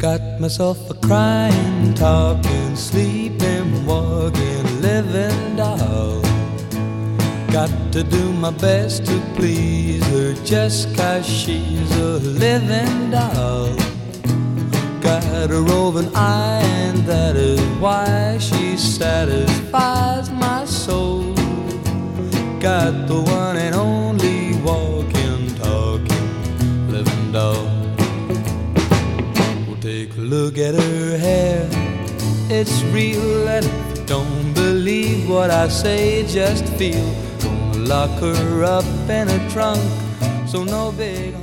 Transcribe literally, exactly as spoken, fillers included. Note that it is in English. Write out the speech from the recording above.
Got myself a crying, talking, sleeping, walking, living doll. Got to do my best to please her just 'cause she's a living doll. Got a roving eye and that is why she satisfies my soul. Got the one and only walking, talking, living doll. Well, take a look at her hair, it's real. And if you don't believe what I say, just feel. Gonna lock her up in a trunk, so no big